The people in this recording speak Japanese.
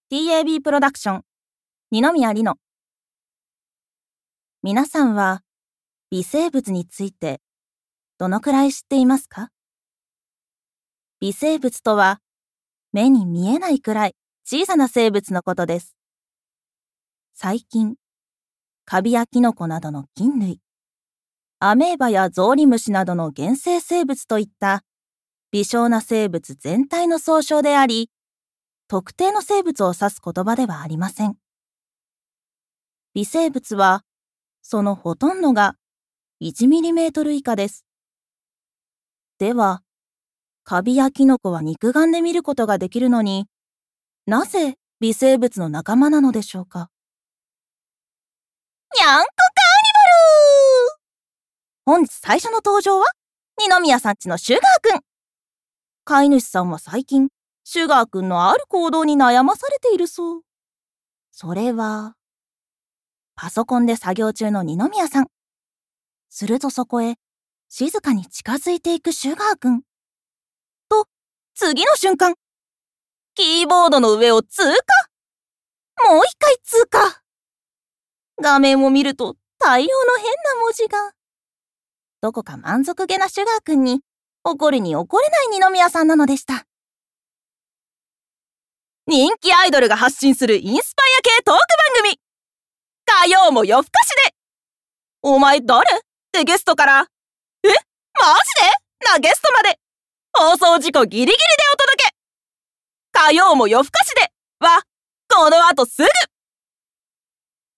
TAB プロダクション二宮里乃。皆さんは微生物についてどのくらい知っていますか？微生物とは目に見えないくらい小さな生物のことです。細菌、カビやキノコなどの菌類、アメーバやゾウリムシなどの原生生物といった微小な生物全体の総称であり、特定の生物を指す言葉ではありません。微生物は、そのほとんどが1ミリメートル以下です。では、カビやキノコは肉眼で見ることができるのに、なぜ微生物の仲間なのでしょうか？にゃんこカーニバル！本日最初の登場は、二宮さんちのシュガーくん。飼い主さんは最近、シュガーくんのある行動に悩まされているそう。それは、パソコンで作業中の二宮さん。するとそこへ、静かに近づいていくシュガーくん。と、次の瞬間、キーボードの上を通過。もう一回通過。画面を見ると大量の変な文字が。どこか満足げなシュガーくんに、怒るに怒れない二宮さんなのでした。人気アイドルが発信するインスパイア系トーク番組。火曜も夜更かしで。お前誰？ってゲストから、マジで？なゲストまで。放送時刻ギリギリでお届け。火曜も夜更かしでは、この後すぐ。